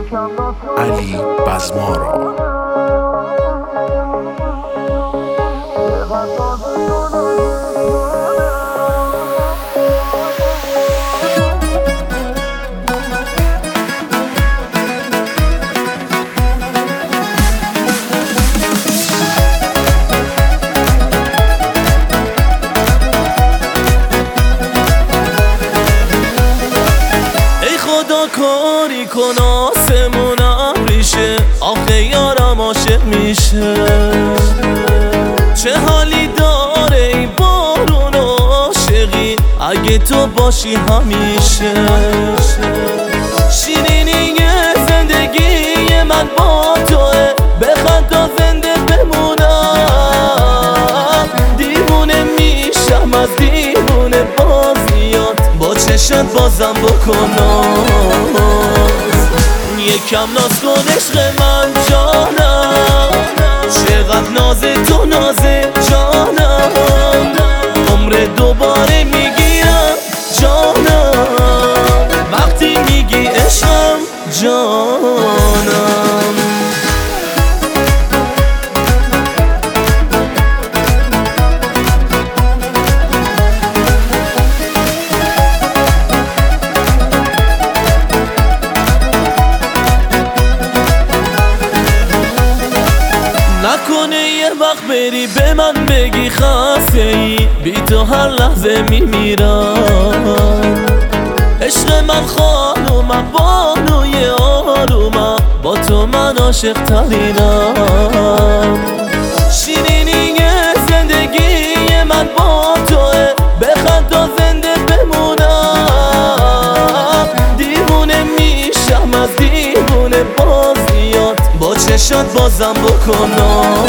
علی بزمارا. کاری کن آسمون ابریشه، آخه یارم عاشق میشه. چه حالی داره این بارون عاشقی اگه تو باشی همیشه. شیرینی زندگی من با توه، بخند تا زنده بمونم. دیوونه میشم از دیوونه بازیات، با چشم بازم بکنم. یکم ناز کن عشق من جانم، چقدر ناز تو نازه جانم. عمر دوباره میگیرم جانم، وقتی میگی عشقم جانم. نکنه یه وقت بری به من بگی خسته ای، بی تو هر لحظه میمیرم. عشق من خانومم، بانوی آرومم، با تو من عاشق ترینم. شیرینی زندگی من با توه، بخند تا زنده بمونم. دیوونه میشم از دیوونه بازیات، با چشات بازم بکنم.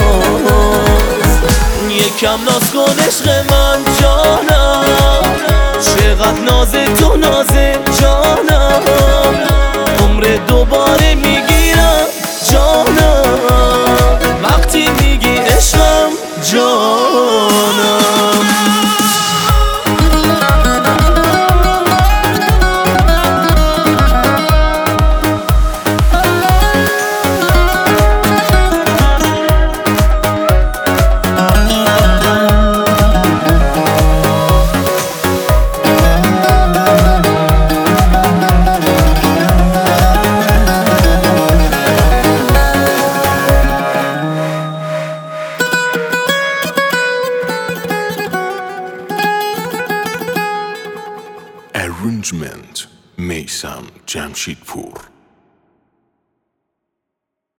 یکم ناز کن عشق من جانم، چقدر ناز تو نازه جانم. عمر دوباره میگیرم جانم، وقتی میگی عشقم جانم. Arrangement میثم جمشیدپور.